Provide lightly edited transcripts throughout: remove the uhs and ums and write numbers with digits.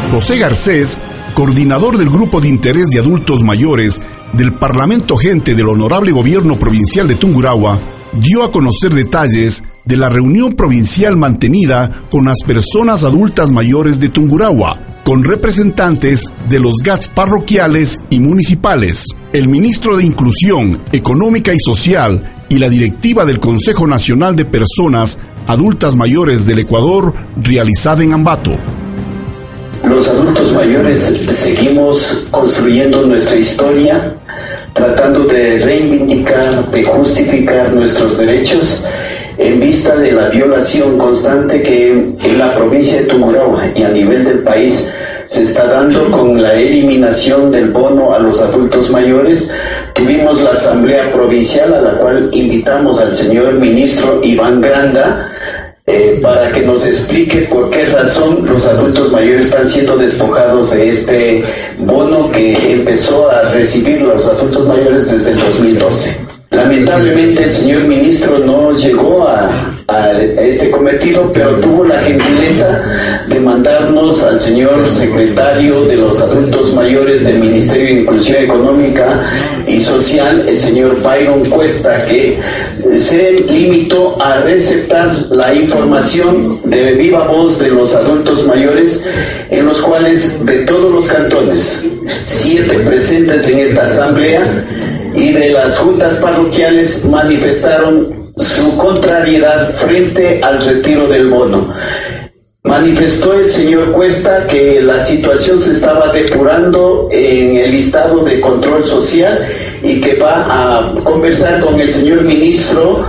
José Garcés, coordinador del Grupo de Interés de Adultos Mayores del Parlamento Gente del Honorable Gobierno Provincial de Tungurahua, dio a conocer detalles de la reunión provincial mantenida con las personas adultas mayores de Tungurahua, con representantes de los GATS parroquiales y municipales, el ministro de Inclusión Económica y Social y la directiva del Consejo Nacional de Personas Adultas Mayores del Ecuador, realizada en Ambato. Los adultos mayores seguimos construyendo nuestra historia, tratando de reivindicar, de justificar nuestros derechos en vista de la violación constante que en la provincia de Tungurahua y a nivel del país se está dando con la eliminación del bono a los adultos mayores. Tuvimos la asamblea provincial a la cual invitamos al señor ministro Iván Granda para que nos explique por qué razón los adultos mayores están siendo despojados de este bono que empezó a recibir los adultos mayores desde el 2012. Lamentablemente el señor ministro no llegó a este cometido, pero tuvo la gentileza de mandarnos al señor secretario de los adultos mayores del Ministerio de Inclusión Económica y Social, el señor Byron Cuesta, que se limitó a receptar la información de viva voz de los adultos mayores, en los cuales de todos los cantones, 7 presentes en esta asamblea, y de las juntas parroquiales manifestaron su contrariedad frente al retiro del bono. Manifestó el señor Cuesta que la situación se estaba depurando en el listado de control social y que va a conversar con el señor ministro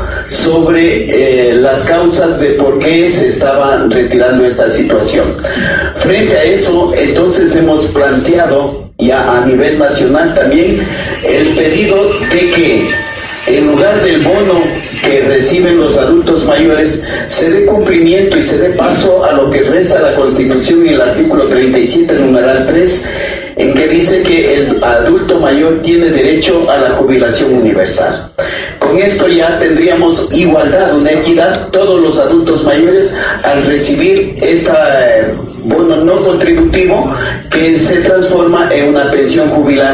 sobre las causas de por qué se estaba retirando esta situación. Frente a eso, entonces hemos planteado ya a nivel nacional también el pedido de que en lugar del bono que reciben los adultos mayores se dé cumplimiento y se dé paso a lo que resta la Constitución en el artículo 37, numeral 3, en que dice que el adulto mayor tiene derecho a la jubilación universal. Con esto ya tendríamos igualdad, una equidad, todos los adultos mayores al recibir esta bono no contributivo que se transforma en una pensión jubilar.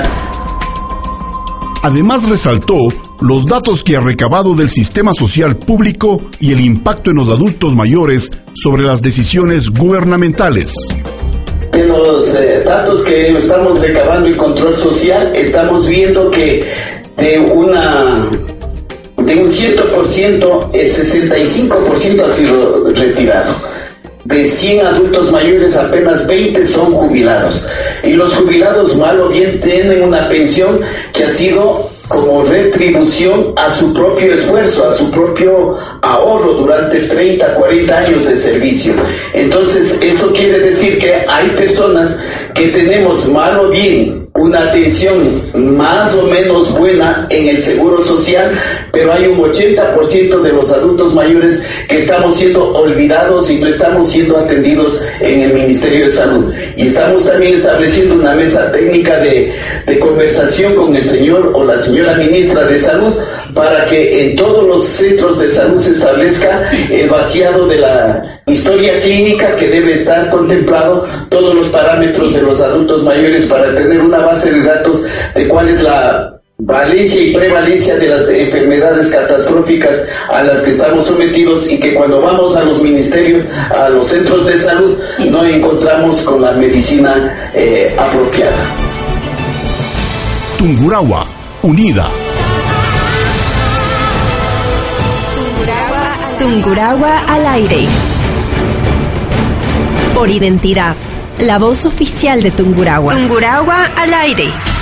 Además resaltó los datos que ha recabado del sistema social público y el impacto en los adultos mayores sobre las decisiones gubernamentales. De los datos que estamos recabando en control social, estamos viendo que de un 100%, el 65% ha sido retirado. De 100 adultos mayores, apenas 20 son jubilados. Y los jubilados, mal o bien, tienen una pensión que ha sido como retribución a su propio esfuerzo, a su propio ahorro durante 30, 40 años de servicio. Entonces, eso quiere decir que hay personas que tenemos mal o bien una atención más o menos buena en el seguro social, pero hay un 80% de los adultos mayores que estamos siendo olvidados y no estamos siendo atendidos en el Ministerio de Salud. Y estamos también estableciendo una mesa técnica de conversación con el señor o la señora ministra de Salud para que en todos los centros de salud se establezca el vaciado de la historia clínica que debe estar contemplado, todos los parámetros de los adultos mayores para tener una base de datos de cuál es la valencia y prevalencia de las enfermedades catastróficas a las que estamos sometidos y que cuando vamos a los ministerios, a los centros de salud, no encontramos con la medicina apropiada. Tungurahua, unida. Tungurahua al aire. Por identidad, la voz oficial de Tungurahua. Tungurahua al aire.